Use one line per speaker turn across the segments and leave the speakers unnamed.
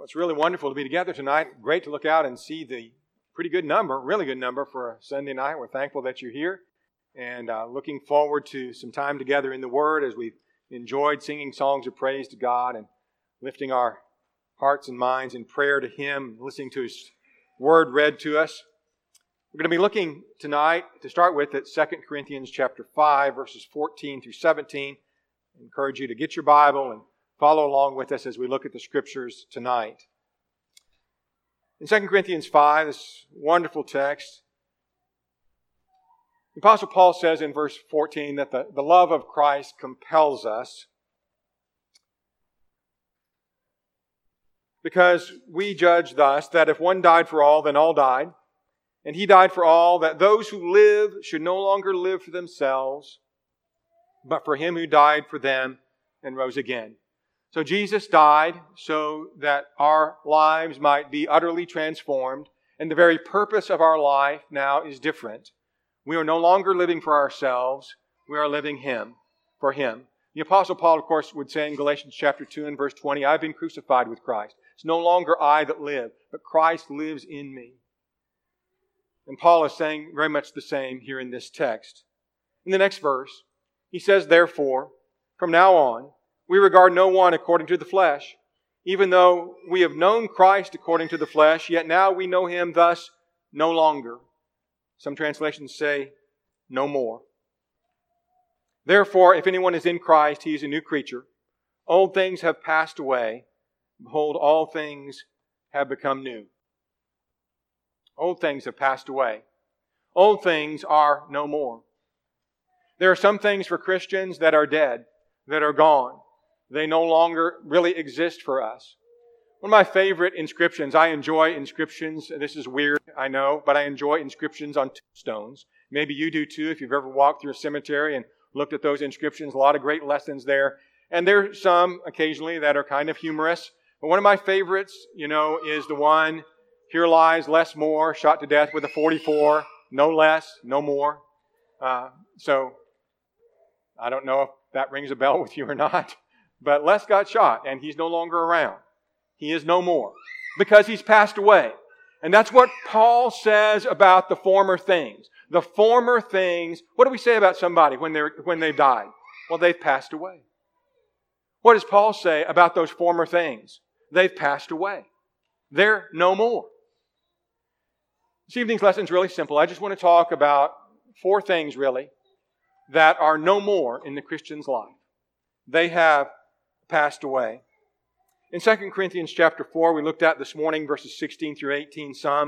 It's really wonderful to be together tonight. Great to look out and see the pretty good number, really good number for a Sunday night. We're thankful that you're here and looking forward to some time together in the Word as we've enjoyed singing songs of praise to God and lifting our hearts and minds in prayer to Him, listening to His Word read to us. We're going to be looking tonight, to start with, at 2 Corinthians chapter 5, verses 14 through 17. I encourage you to get your Bible and follow along with us as we look at the Scriptures tonight. In 2 Corinthians 5, this wonderful text, the Apostle Paul says in verse 14 that the love of Christ compels us because we judge thus that if one died for all, then all died. And He died for all, that those who live should no longer live for themselves, but for Him who died for them and rose again. So Jesus died so that our lives might be utterly transformed, and the very purpose of our life now is different. We are no longer living for ourselves, we are living for Him. The Apostle Paul, of course, would say in Galatians chapter 2 and verse 20, I've been crucified with Christ. It's no longer I that live, but Christ lives in me. And Paul is saying very much the same here in this text. In the next verse, he says, therefore, from now on, we regard no one according to the flesh. Even though we have known Christ according to the flesh, yet now we know Him thus no longer. Some translations say, no more. Therefore, if anyone is in Christ, he is a new creature. Old things have passed away. Behold, all things have become new. Old things have passed away. Old things are no more. There are some things for Christians that are dead, that are gone. They no longer really exist for us. One of my favorite inscriptions, I enjoy inscriptions. This is weird, I know, but I enjoy inscriptions on tombstones. Maybe you do too if you've ever walked through a cemetery and looked at those inscriptions. A lot of great lessons there. And there's some occasionally that are kind of humorous. But one of my favorites, is the one, here lies Les Moore, shot to death with a .44. No less, no more. So, I don't know if that rings a bell with you or not. But Les got shot, and he's no longer around. He is no more, because he's passed away. And that's what Paul says about the former things. The former things, what do we say about somebody when they've died? Well, they've passed away. What does Paul say about those former things? They've passed away. They're no more. This evening's lesson is really simple. I just want to talk about 4 things, really, that are no more in the Christian's life. They have passed away. In 2 Corinthians chapter 4, we looked at this morning verses 16 through 18 some.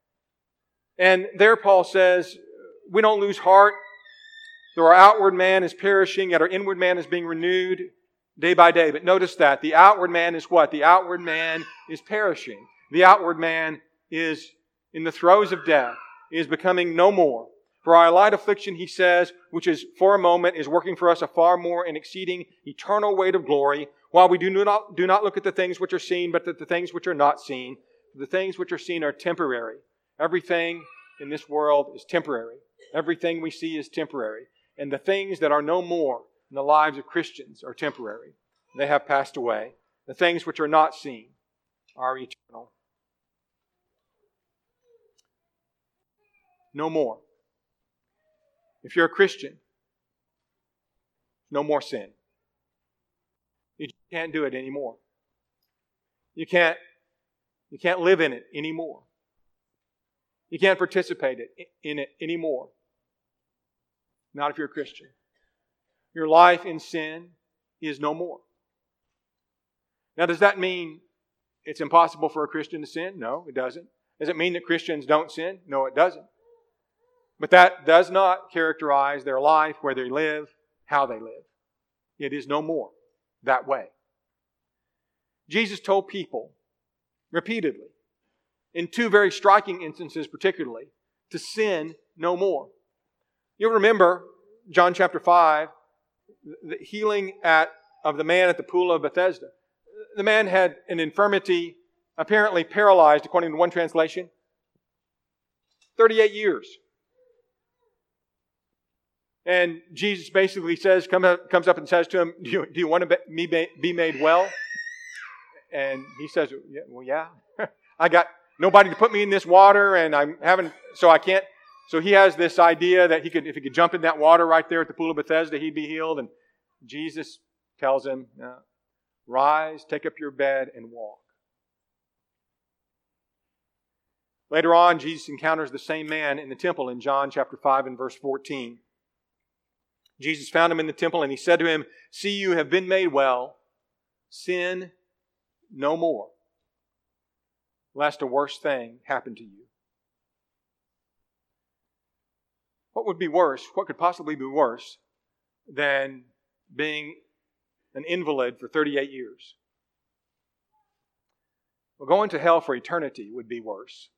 And there Paul says, we don't lose heart. Though our outward man is perishing, yet our inward man is being renewed day by day. But notice that the outward man is what? The outward man is perishing. The outward man is in the throes of death, is becoming no more. For our light affliction, he says, which is for a moment, is working for us a far more and exceeding eternal weight of glory, while we do not look at the things which are seen, but at the things which are not seen. The things which are seen are temporary. Everything in this world is temporary. Everything we see is temporary. And the things that are no more in the lives of Christians are temporary. They have passed away. The things which are not seen are eternal. No more. If you're a Christian, no more sin. You can't do it anymore. You can't live in it anymore. You can't participate in it anymore. Not if you're a Christian. Your life in sin is no more. Now, does that mean it's impossible for a Christian to sin? No, it doesn't. Does it mean that Christians don't sin? No, it doesn't. But that does not characterize their life, where they live, how they live. It is no more that way. Jesus told people repeatedly, in 2 very striking instances particularly, to sin no more. You'll remember John chapter 5, the healing of the man at the pool of Bethesda. The man had an infirmity, apparently paralyzed, according to one translation, 38 years. And Jesus basically says, comes up and says to him, do you want to be made well? And he says, yeah. I got nobody to put me in this water, and so I can't. So he has this idea that if he could jump in that water right there at the pool of Bethesda, he'd be healed. And Jesus tells him, rise, take up your bed, and walk. Later on, Jesus encounters the same man in the temple in John chapter 5 and verse 14. Jesus found him in the temple, and he said to him, see, you have been made well. Sin no more, lest a worse thing happen to you. What would be worse? What could possibly be worse than being an invalid for 38 years? Well, going to hell for eternity would be worse.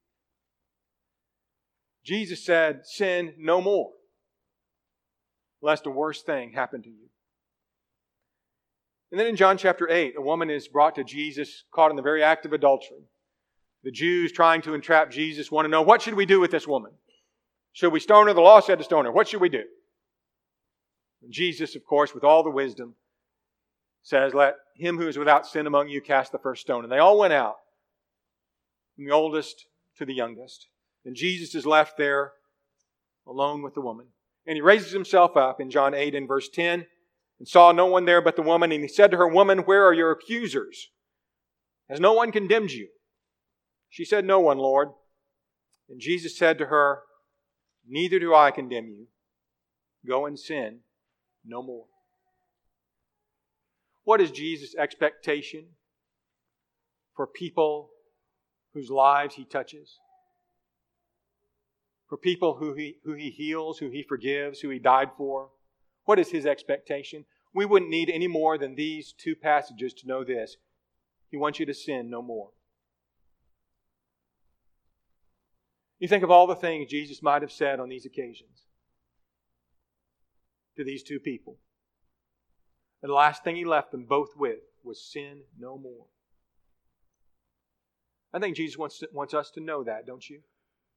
Jesus said, sin no more, lest a worse thing happen to you. And then in John chapter 8, a woman is brought to Jesus caught in the very act of adultery. The Jews trying to entrap Jesus want to know, what should we do with this woman? Should we stone her? The law said to stone her. What should we do? And Jesus, of course, with all the wisdom, says, let him who is without sin among you cast the first stone. And they all went out, from the oldest to the youngest. And Jesus is left there alone with the woman. And he raises himself up in John 8 and verse 10 and saw no one there but the woman. And he said to her, woman, where are your accusers? Has no one condemned you? She said, no one, Lord. And Jesus said to her, neither do I condemn you. Go and sin no more. What is Jesus' expectation for people whose lives he touches? For people who he heals, who he forgives, who he died for? What is his expectation? We wouldn't need any more than these two passages to know this. He wants you to sin no more. You think of all the things Jesus might have said on these occasions to these two people. And the last thing he left them both with was sin no more. I think Jesus wants us to know that, don't you?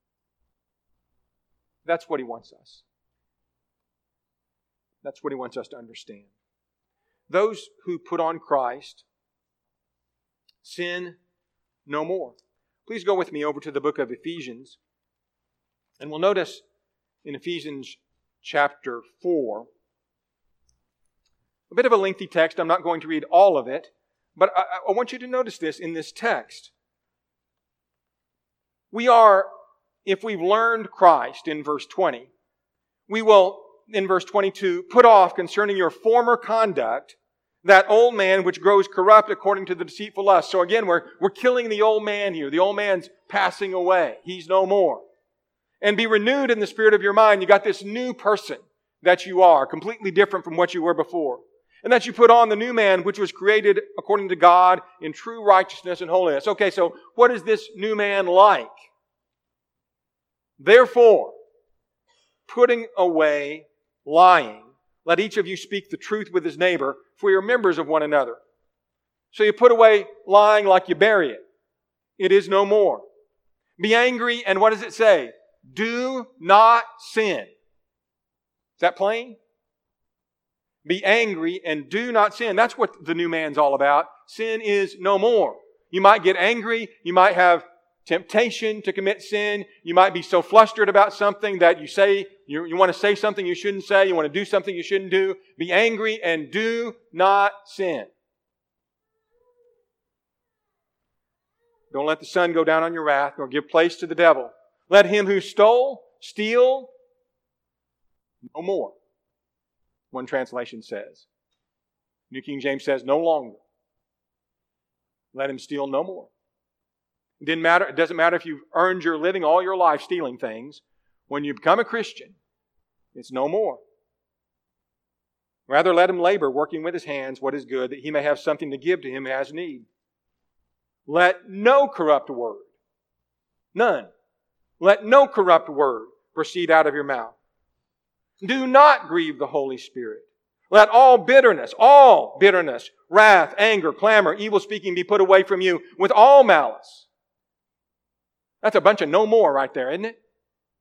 That's what he wants us. That's what he wants us to understand. Those who put on Christ sin no more. Please go with me over to the book of Ephesians. And we'll notice in Ephesians chapter 4, a bit of a lengthy text. I'm not going to read all of it, but I want you to notice this in this text. We are, if we've learned Christ in verse 20, we will, in verse 22, put off concerning your former conduct that old man which grows corrupt according to the deceitful lust. So again, we're killing the old man here. The old man's passing away. He's no more. And be renewed in the spirit of your mind. You got this new person that you are, completely different from what you were before. And that you put on the new man which was created according to God in true righteousness and holiness. Okay, so what is this new man like? Therefore, putting away lying, let each of you speak the truth with his neighbor, for you're members of one another. So you put away lying like you bury it. It is no more. Be angry, and what does it say? Do not sin. Is that plain? Be angry and do not sin. That's what the new man's all about. Sin is no more. You might get angry. You might have temptation to commit sin. You might be so flustered about something that you want to say something you shouldn't say. You want to do something you shouldn't do. Be angry and do not sin. Don't let the sun go down on your wrath, nor give place to the devil. Let him who stole steal no more. One translation says. New King James says no longer. Let him steal no more. It doesn't matter if you've earned your living all your life stealing things. When you become a Christian, it's no more. Rather, let him labor, working with his hands what is good, that he may have something to give to him who has need. Let no corrupt word, none, let no corrupt word proceed out of your mouth. Do not grieve the Holy Spirit. Let all bitterness, wrath, anger, clamor, evil speaking be put away from you with all malice. That's a bunch of no more right there, isn't it?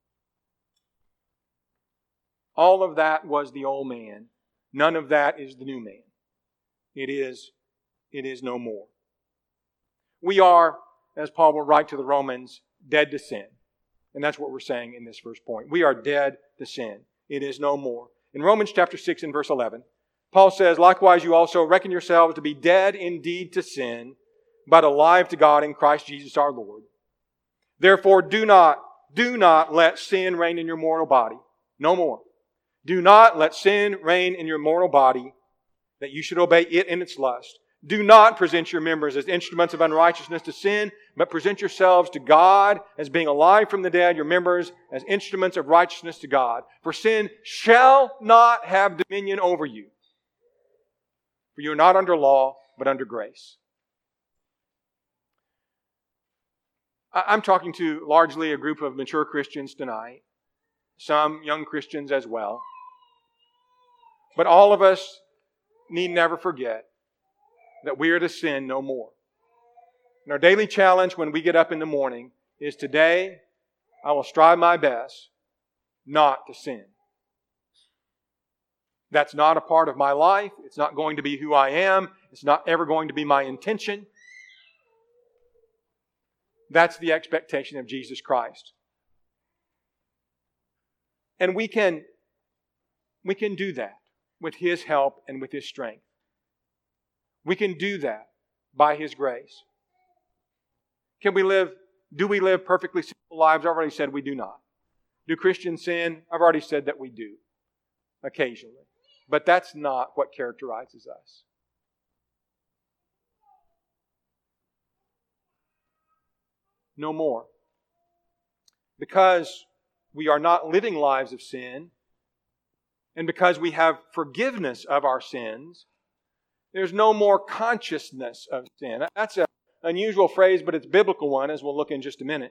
All of that was the old man. None of that is the new man. It is no more. We are, as Paul will write to the Romans, dead to sin. And that's what we're saying in this first point. We are dead to sin. It is no more. In Romans chapter 6 and verse 11, Paul says, likewise you also reckon yourselves to be dead indeed to sin, but alive to God in Christ Jesus our Lord. Therefore do not let sin reign in your mortal body. No more. Do not let sin reign in your mortal body, that you should obey it in its lust. Do not present your members as instruments of unrighteousness to sin, but present yourselves to God as being alive from the dead, your members as instruments of righteousness to God. For sin shall not have dominion over you. For you are not under law, but under grace. I'm talking to largely a group of mature Christians tonight. Some young Christians as well. But all of us need never forget that we are to sin no more. And our daily challenge when we get up in the morning is today I will strive my best not to sin. That's not a part of my life. It's not going to be who I am. It's not ever going to be my intention. That's the expectation of Jesus Christ. And we can do that with His help and with His strength. We can do that by His grace. Do we live perfectly sinful lives? I've already said we do not. Do Christians sin? I've already said that we do. Occasionally. But that's not what characterizes us. No more. Because we are not living lives of sin, and because we have forgiveness of our sins, there's no more consciousness of sin. That's an unusual phrase, but it's a biblical one, as we'll look in just a minute.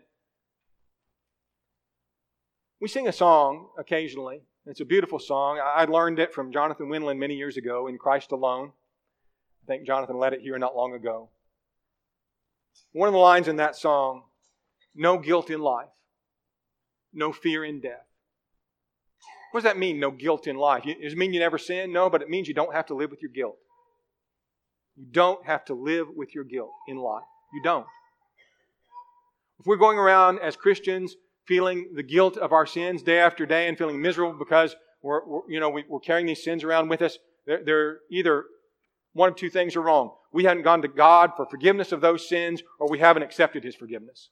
We sing a song occasionally. It's a beautiful song. I learned it from Jonathan Winland many years ago in Christ Alone. I think Jonathan led it here not long ago. One of the lines in that song, no guilt in life, no fear in death. What does that mean, no guilt in life? Does it mean you never sin? No, but it means you don't have to live with your guilt. You don't have to live with your guilt in life. You don't. If we're going around as Christians feeling the guilt of our sins day after day and feeling miserable because we're carrying these sins around with us, they're either one of two things are wrong. We haven't gone to God for forgiveness of those sins, or we haven't accepted His forgiveness.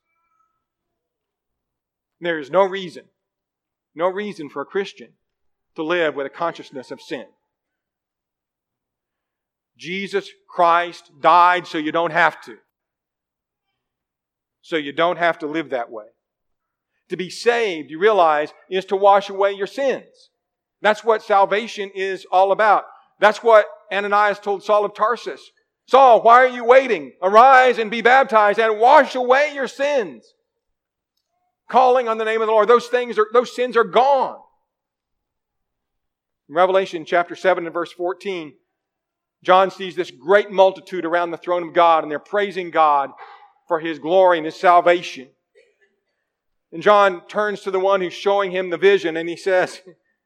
There is no reason for a Christian to live with a consciousness of sin. Jesus Christ died so you don't have to. So you don't have to live that way. To be saved, you realize, is to wash away your sins. That's what salvation is all about. That's what Ananias told Saul of Tarsus. Saul, why are you waiting? Arise and be baptized and wash away your sins. Calling on the name of the Lord. Those sins are gone. In Revelation chapter 7 and verse 14, John sees this great multitude around the throne of God, and they're praising God for His glory and His salvation. And John turns to the one who's showing him the vision, and he says,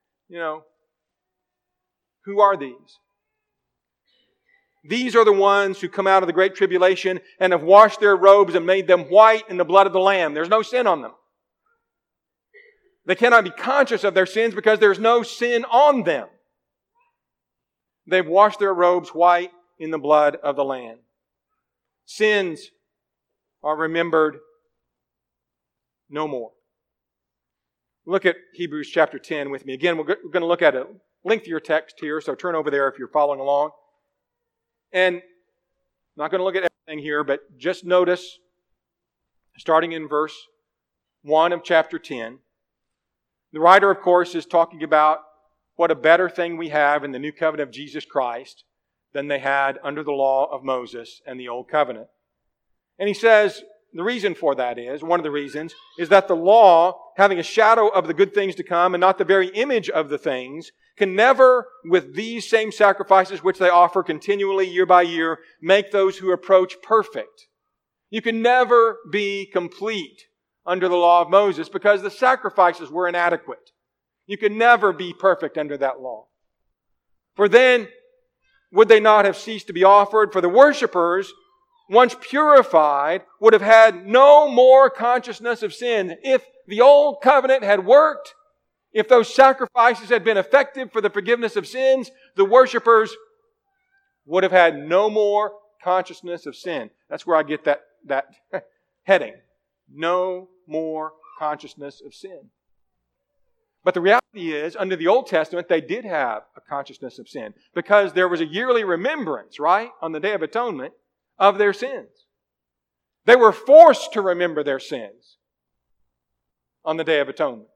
who are these? These are the ones who come out of the great tribulation and have washed their robes and made them white in the blood of the Lamb. There's no sin on them. They cannot be conscious of their sins because there's no sin on them. They've washed their robes white in the blood of the Lamb. Sins are remembered no more. Look at Hebrews chapter 10 with me. Again, we're going to look at a lengthier text here, so turn over there if you're following along. And I'm not going to look at everything here, but just notice, starting in verse 1 of chapter 10, the writer, of course, is talking about what a better thing we have in the new covenant of Jesus Christ than they had under the law of Moses and the old covenant. And he says the reason for that is, one of the reasons, is that the law, having a shadow of the good things to come and not the very image of the things, can never, with these same sacrifices which they offer continually year by year, make those who approach perfect. You can never be complete under the law of Moses because the sacrifices were inadequate. You can never be perfect under that law. For then, would they not have ceased to be offered? For the worshipers once purified, would have had no more consciousness of sin. If the old covenant had worked, if those sacrifices had been effective for the forgiveness of sins, the worshipers would have had no more consciousness of sin. That's where I get that heading. No more consciousness of sin. But the reality is, under the Old Testament, they did have a consciousness of sin because there was a yearly remembrance, right, on the Day of Atonement of their sins. They were forced to remember their sins on the Day of Atonement.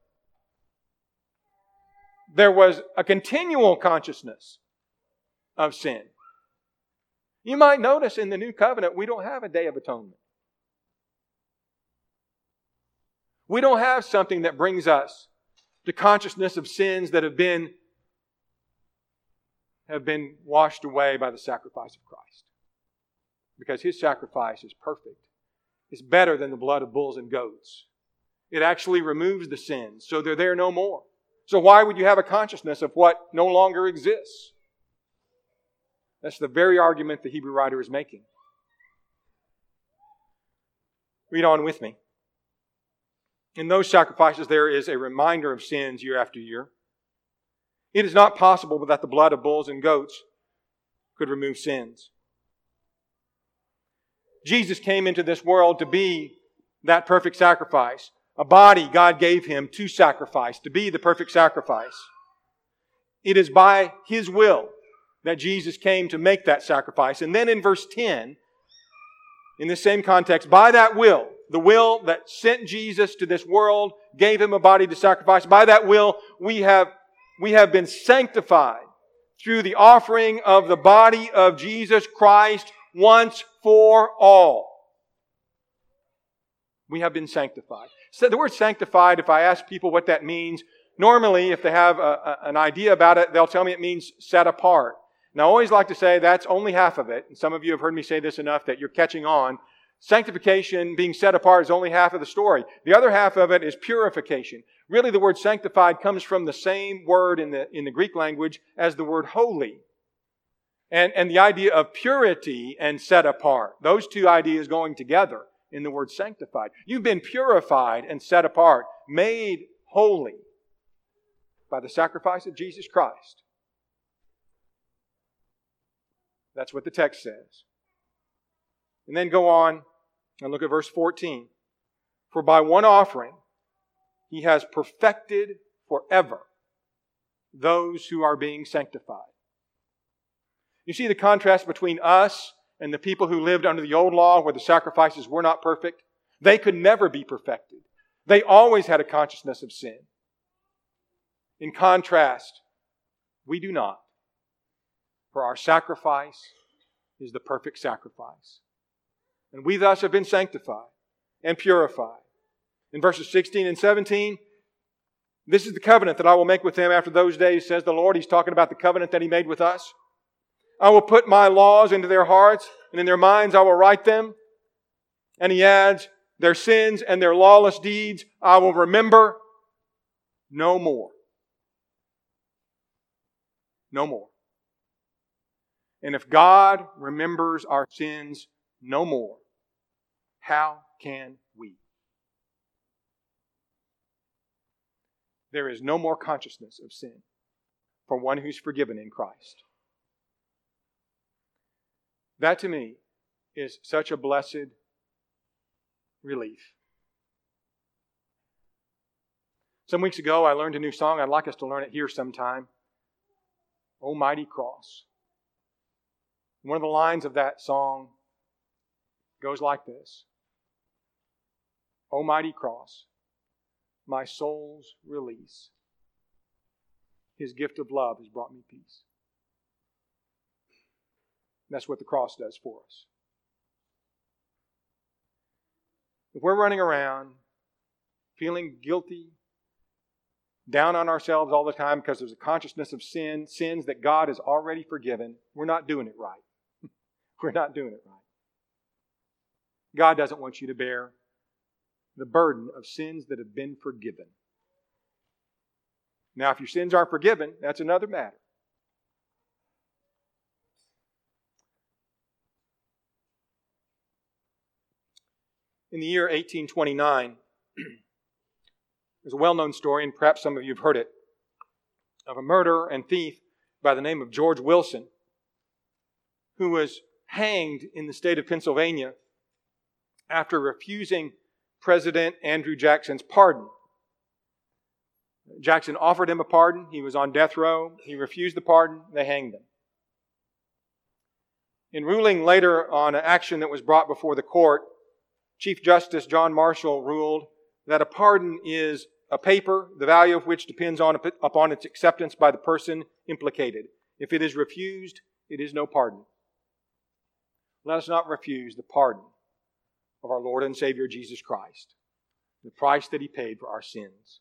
There was a continual consciousness of sin. You might notice in the New Covenant, we don't have a Day of Atonement. We don't have something that brings us to consciousness of sins that have been washed away by the sacrifice of Christ. Because His sacrifice is perfect. It's better than the blood of bulls and goats. It actually removes the sins, so they're there no more. So why would you have a consciousness of what no longer exists? That's the very argument the Hebrew writer is making. Read on with me. In those sacrifices, there is a reminder of sins year after year. It is not possible that the blood of bulls and goats could remove sins. Jesus came into this world to be that perfect sacrifice. A body God gave Him to sacrifice, to be the perfect sacrifice. It is by His will that Jesus came to make that sacrifice. And then in verse 10, in the same context, by that will, the will that sent Jesus to this world, gave Him a body to sacrifice, by that will we have been sanctified through the offering of the body of Jesus Christ once for all. We have been sanctified. So the word sanctified, if I ask people what that means, normally if they have an idea about it, they'll tell me it means set apart. And I always like to say that's only half of it. And some of you have heard me say this enough that you're catching on. Sanctification, being set apart, is only half of the story. The other half of it is purification. Really, the word sanctified comes from the same word in the Greek language as the word holy. And the idea of purity and set apart. Those two ideas going together in the word sanctified. You've been purified and set apart, made holy by the sacrifice of Jesus Christ. That's what the text says. And then go on and look at verse 14. For by one offering He has perfected forever those who are being sanctified. You see the contrast between us and the people who lived under the old law where the sacrifices were not perfect? They could never be perfected. They always had a consciousness of sin. In contrast, we do not. For our sacrifice is the perfect sacrifice. And we thus have been sanctified and purified. In verses 16 and 17, this is the covenant that I will make with them after those days, says the Lord. He's talking about the covenant that He made with us. I will put my laws into their hearts, and in their minds I will write them. And He adds, their sins and their lawless deeds I will remember no more. No more. And if God remembers our sins no more, how can we? There is no more consciousness of sin for one who's forgiven in Christ. That to me is such a blessed relief. Some weeks ago I learned a new song. I'd like us to learn it here sometime. O Mighty Cross. One of the lines of that song goes like this. O mighty cross, my soul's release. His gift of love has brought me peace. And that's what the cross does for us. If we're running around feeling guilty, down on ourselves all the time because there's a consciousness of sins that God has already forgiven, we're not doing it right. We're not doing it right. God doesn't want you to bear the burden of sins that have been forgiven. Now, if your sins aren't forgiven, that's another matter. In the year 1829, there's a well-known story, and perhaps some of you have heard it, of a murderer and thief by the name of George Wilson, who was hanged in the state of Pennsylvania after refusing President Andrew Jackson's pardon. Jackson offered him a pardon. He was on death row. He refused the pardon. They hanged him. In ruling later on an action that was brought before the court, Chief Justice John Marshall ruled that a pardon is a paper, the value of which depends upon its acceptance by the person implicated. If it is refused, it is no pardon. Let us not refuse the pardon of our Lord and Savior Jesus Christ, the price that He paid for our sins.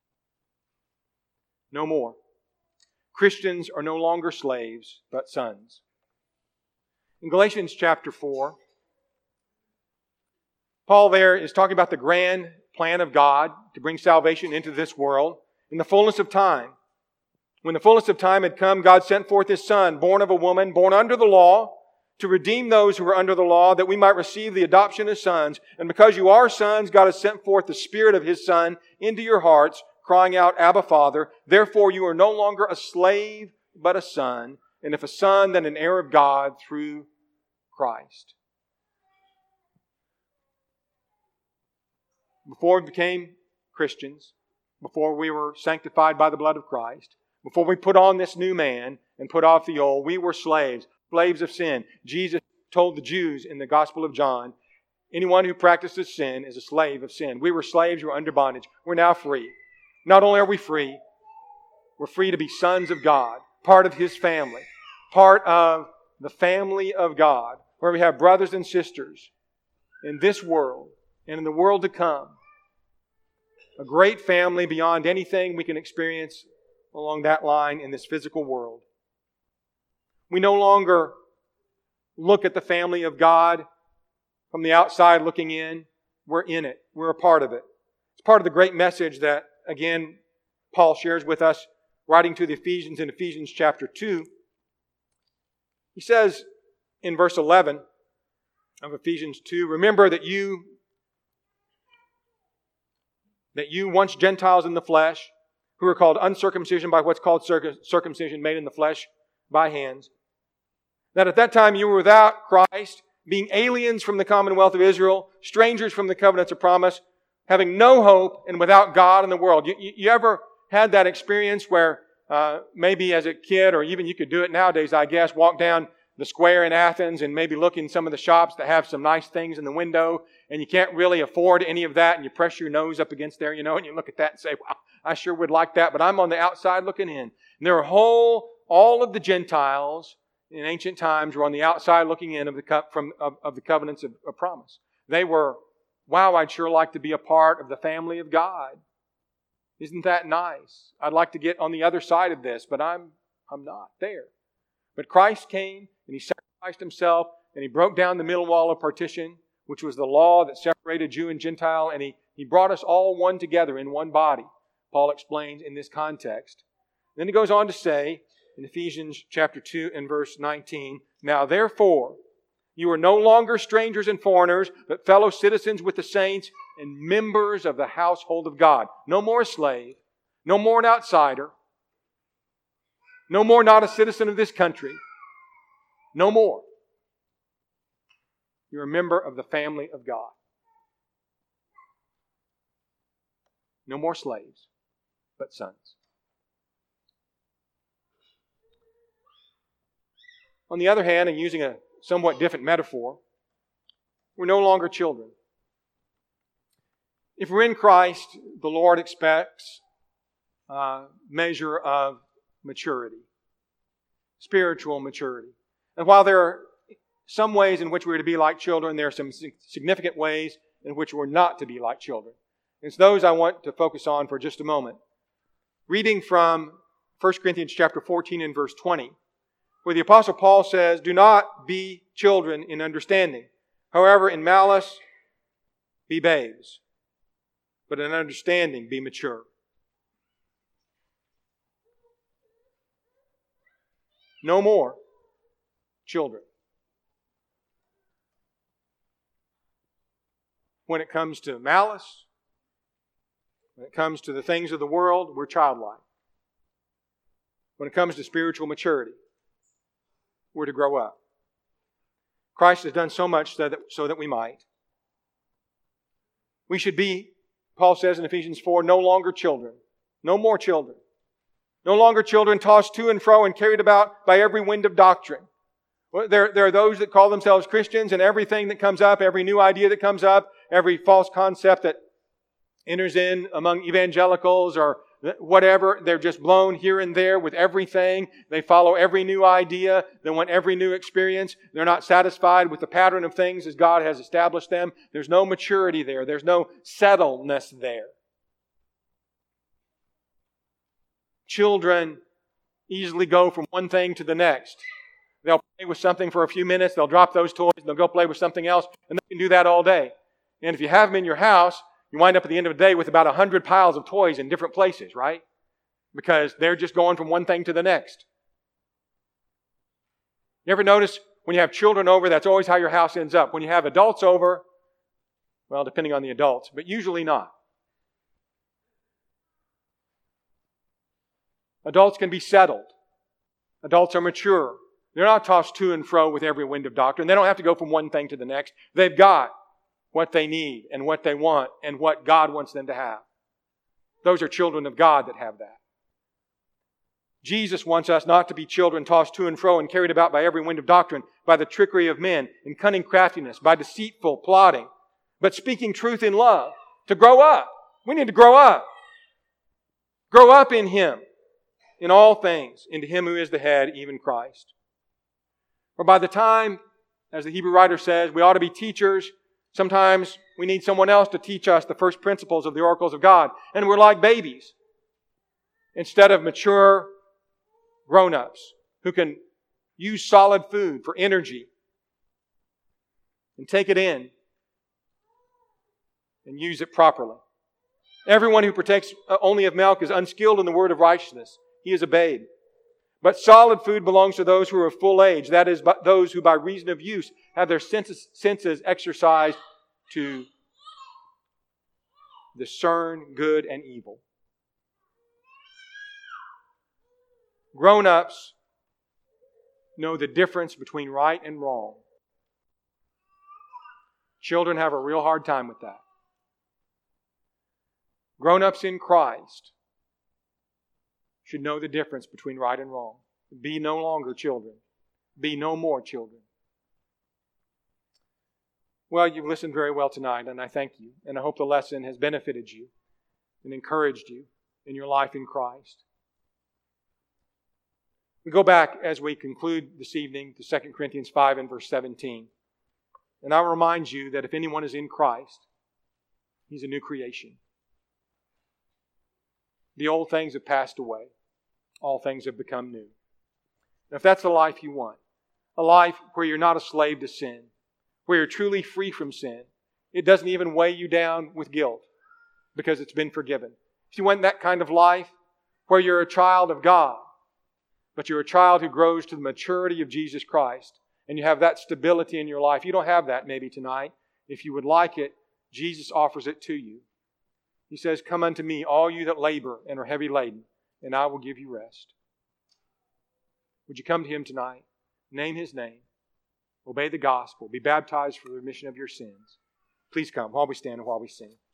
No more. Christians are no longer slaves, but sons. In Galatians chapter 4, Paul there is talking about the grand plan of God to bring salvation into this world in the fullness of time. When the fullness of time had come, God sent forth His Son, born of a woman, born under the law, to redeem those who were under the law, that we might receive the adoption as sons. And because you are sons, God has sent forth the Spirit of His Son into your hearts, crying out, Abba, Father. Therefore you are no longer a slave, but a son. And if a son, then an heir of God through Christ. Before we became Christians, before we were sanctified by the blood of Christ, before we put on this new man and put off the old, we were slaves of sin. Jesus told the Jews in the Gospel of John, anyone who practices sin is a slave of sin. We were slaves, we were under bondage. We're now free. Not only are we free, we're free to be sons of God, part of His family, part of the family of God, where we have brothers and sisters in this world and in the world to come. A great family beyond anything we can experience along that line in this physical world. We no longer look at the family of God from the outside looking in. We're in it. We're a part of it. It's part of the great message that, again, Paul shares with us, writing to the Ephesians in Ephesians chapter 2. He says in verse 11 of Ephesians 2, remember that you once Gentiles in the flesh, who are called uncircumcision by what's called circumcision made in the flesh by hands, that at that time you were without Christ, being aliens from the commonwealth of Israel, strangers from the covenants of promise, having no hope and without God in the world. You ever had that experience where maybe as a kid, or even you could do it nowadays, I guess, walk down the square in Athens and maybe look in some of the shops that have some nice things in the window, and you can't really afford any of that, and you press your nose up against there, and you look at that and say, wow, I sure would like that, but I'm on the outside looking in. And there are all of the Gentiles in ancient times were on the outside looking in of the covenants of promise. They were, wow, I'd sure like to be a part of the family of God. Isn't that nice? I'd like to get on the other side of this, but I'm not there. But Christ came and He sacrificed Himself and He broke down the middle wall of partition, which was the law that separated Jew and Gentile, and He brought us all one together in one body, Paul explains in this context. Then he goes on to say in Ephesians chapter 2 and verse 19, now therefore you are no longer strangers and foreigners, but fellow citizens with the saints and members of the household of God. No more a slave, no more an outsider, no more not a citizen of this country, no more. You're a member of the family of God. No more slaves, but sons. On the other hand, and using a somewhat different metaphor, we're no longer children. If we're in Christ, the Lord expects a measure of maturity, spiritual maturity. And while there are some ways in which we're to be like children, there are some significant ways in which we're not to be like children. It's those I want to focus on for just a moment. Reading from 1 Corinthians chapter 14 and verse 20, where the Apostle Paul says, do not be children in understanding. However, in malice, be babes. But in understanding, be mature. No more children. when it comes to malice, when it comes to the things of the world, we're childlike. When it comes to spiritual maturity, we're to grow up. Christ has done so much so that we might. We should be, Paul says in Ephesians 4, no longer children. No more children. No longer children tossed to and fro and carried about by every wind of doctrine. There are those that call themselves Christians, and everything that comes up, every new idea that comes up, every false concept that enters in among evangelicals or whatever, they're just blown here and there with everything. They follow every new idea. They want every new experience. They're not satisfied with the pattern of things as God has established them. There's no maturity there. There's no settledness there. Children easily go from one thing to the next. They'll play with something for a few minutes. They'll drop those toys. They'll go play with something else. And they can do that all day. And if you have them in your house, you wind up at the end of the day with about 100 piles of toys in different places, right? Because they're just going from one thing to the next. You ever notice when you have children over, that's always how your house ends up. When you have adults over, well, depending on the adults, but usually not. Adults can be settled. Adults are mature. They're not tossed to and fro with every wind of doctrine. They don't have to go from one thing to the next. They've got what they need and what they want and what God wants them to have. Those are children of God that have that. Jesus wants us not to be children tossed to and fro and carried about by every wind of doctrine, by the trickery of men, in cunning craftiness, by deceitful plotting, but speaking truth in love. To grow up. We need to grow up. Grow up in Him, in all things, into Him who is the head, even Christ. For by the time, as the Hebrew writer says, we ought to be teachers. Sometimes we need someone else to teach us the first principles of the oracles of God. And we're like babies instead of mature grown-ups who can use solid food for energy and take it in and use it properly. Everyone who partakes only of milk is unskilled in the word of righteousness. He is a babe. But solid food belongs to those who are of full age, that is, those who by reason of use have their senses exercised to discern good and evil. Grown-ups know the difference between right and wrong. Children have a real hard time with that. Grown-ups in Christ should know the difference between right and wrong. Be no longer children. Be no more children. Well, you've listened very well tonight, and I thank you. And I hope the lesson has benefited you and encouraged you in your life in Christ. We go back as we conclude this evening to 2 Corinthians 5 and verse 17. And I'll remind you that if anyone is in Christ, he's a new creation. The old things have passed away. All things have become new. Now, if that's the life you want, a life where you're not a slave to sin, where you're truly free from sin, it doesn't even weigh you down with guilt because it's been forgiven. If you want that kind of life where you're a child of God, but you're a child who grows to the maturity of Jesus Christ, and you have that stability in your life, you don't have that maybe tonight. If you would like it, Jesus offers it to you. He says, "Come unto me, all you that labor and are heavy laden, and I will give you rest." Would you come to Him tonight? Name His name. Obey the gospel. Be baptized for the remission of your sins. Please come while we stand and while we sing.